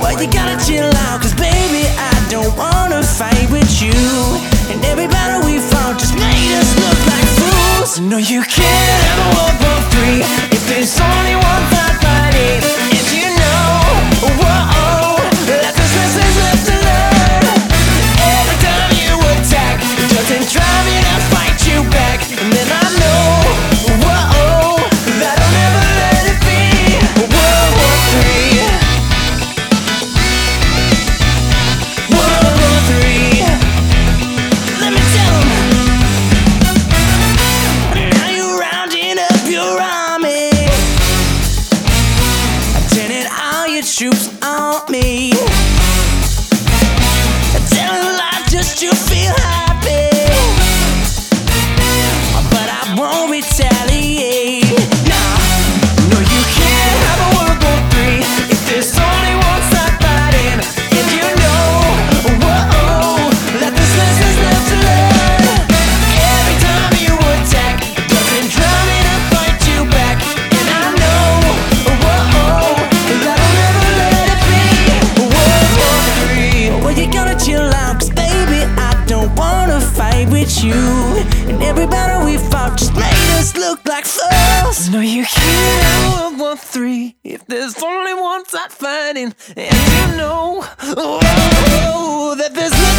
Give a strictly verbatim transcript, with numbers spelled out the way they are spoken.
Well, you gotta chill out, cause baby, I don't wanna fight with you. And every battle we fought just made us look like fools. No, you can't have a World War Three if there's only one fight fighting. If you know, whoa, that there's lessons left to learn. Every time you attack, it doesn't drive me to fight you back. And then I know, whoa, that I'll never let it be. World War Three, World War Three. Let me tell 'em. Now you're rounding up your army, turning all your troops on me, telling lies just to feel happy. But I won't retaliate. Nah, no, you can't have a World War Three if there's only one side fighting. If you know, whoa, that there's lessons left to learn. Every time you attack, it doesn't drive me to fight you back. And I know, whoa, that I'll never let it be. World War Three. Well, you gotta chill out, cause baby, I don't wanna fight with you. And every battle we fought just made us look like fools. No, you can't have World War Three if there's only one side fighting. And you know, oh, that there's no